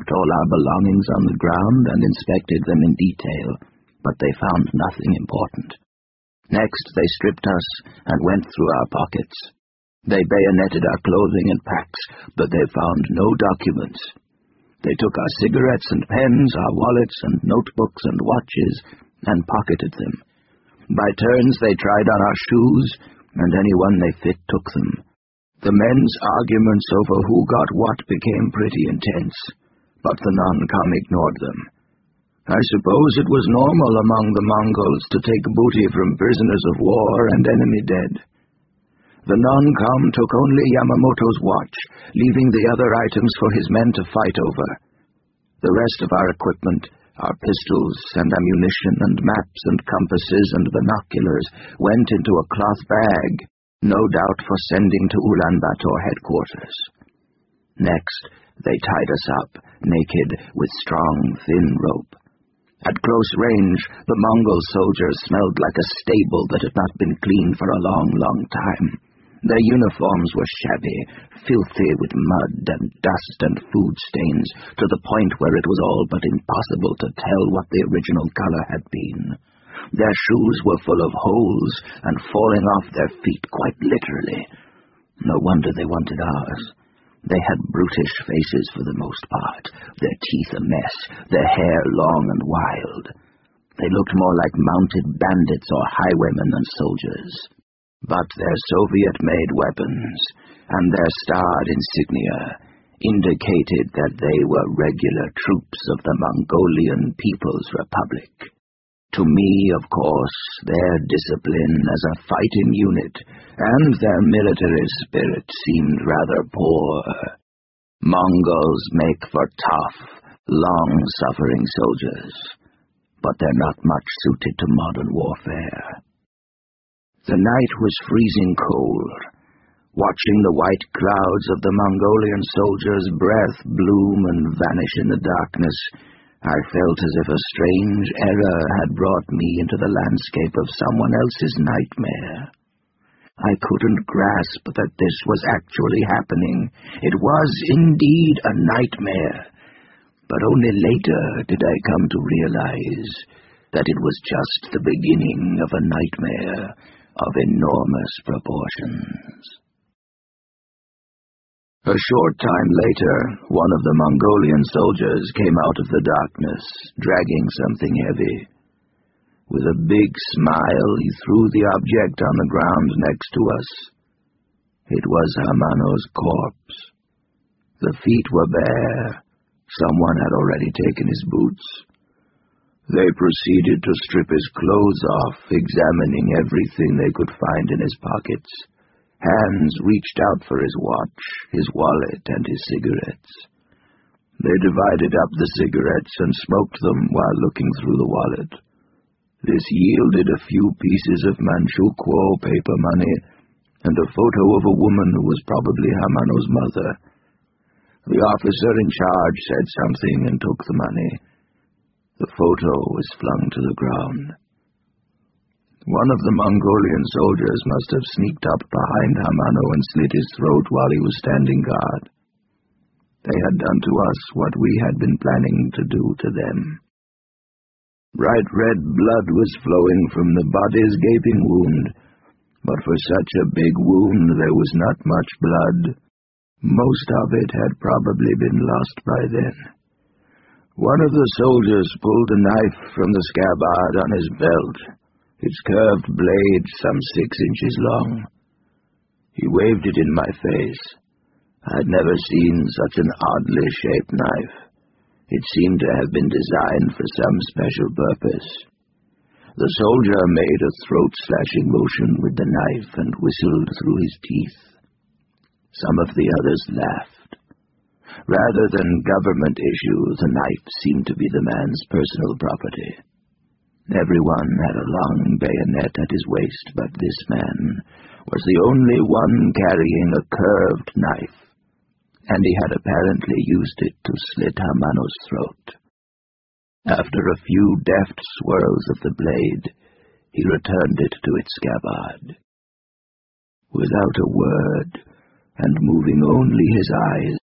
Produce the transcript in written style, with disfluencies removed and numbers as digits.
dumped all our belongings on the ground and inspected them in detail, but they found nothing important. Next, they stripped us and went through our pockets. They bayoneted our clothing and packs, but they found no documents. They took our cigarettes and pens, our wallets and notebooks and watches, and pocketed them. By turns they tried on our shoes, and anyone they fit took them. The men's arguments over who got what became pretty intense, but the non-com ignored them. I suppose it was normal among the Mongols to take booty from prisoners of war and enemy dead. The non-com took only Yamamoto's watch, leaving the other items for his men to fight over. The rest of our equipment, our pistols and ammunition and maps and compasses and binoculars, went into a cloth bag, no doubt for sending to Ulaanbaatar headquarters. Next, they tied us up, naked, with strong, thin rope. At close range, the Mongol soldiers smelled like a stable that had not been cleaned for a long, long time. Their uniforms were shabby, filthy with mud and dust and food stains, to the point where it was all but impossible to tell what the original color had been. Their shoes were full of holes and falling off their feet quite literally. No wonder they wanted ours. They had brutish faces for the most part, their teeth a mess, their hair long and wild. They looked more like mounted bandits or highwaymen than soldiers. But their Soviet-made weapons and their starred insignia indicated that they were regular troops of the Mongolian People's Republic. To me, of course, their discipline as a fighting unit and their military spirit seemed rather poor. Mongols make for tough, long-suffering soldiers, but they're not much suited to modern warfare. The night was freezing cold. Watching the white clouds of the Mongolian soldiers' breath bloom and vanish in the darkness, I felt as if a strange error had brought me into the landscape of someone else's nightmare. I couldn't grasp that this was actually happening. It was indeed a nightmare, but only later did I come to realize that it was just the beginning of a nightmare of enormous proportions. A short time later, one of the Mongolian soldiers came out of the darkness, dragging something heavy. With a big smile, he threw the object on the ground next to us. It was Hamano's corpse. The feet were bare. Someone had already taken his boots. They proceeded to strip his clothes off, examining everything they could find in his pockets. Hands reached out for his watch, his wallet, and his cigarettes. They divided up the cigarettes and smoked them while looking through the wallet. This yielded a few pieces of Manchukuo paper money and a photo of a woman who was probably Hamano's mother. The officer in charge said something and took the money. The photo was flung to the ground. One of the Mongolian soldiers must have sneaked up behind Hamano and slit his throat while he was standing guard. They had done to us what we had been planning to do to them. Bright red blood was flowing from the body's gaping wound, but for such a big wound there was not much blood. Most of it had probably been lost by then. One of the soldiers pulled a knife from the scabbard on his belt, its curved blade some 6 inches long. He waved it in my face. I'd never seen such an oddly shaped knife. It seemed to have been designed for some special purpose. The soldier made a throat-slashing motion with the knife and whistled through his teeth. Some of the others laughed. Rather than government issue, the knife seemed to be the man's personal property. Everyone had a long bayonet at his waist, but this man was the only one carrying a curved knife, and he had apparently used it to slit Hamano's throat. After a few deft swirls of the blade, he returned it to its scabbard. Without a word, and moving only his eyes,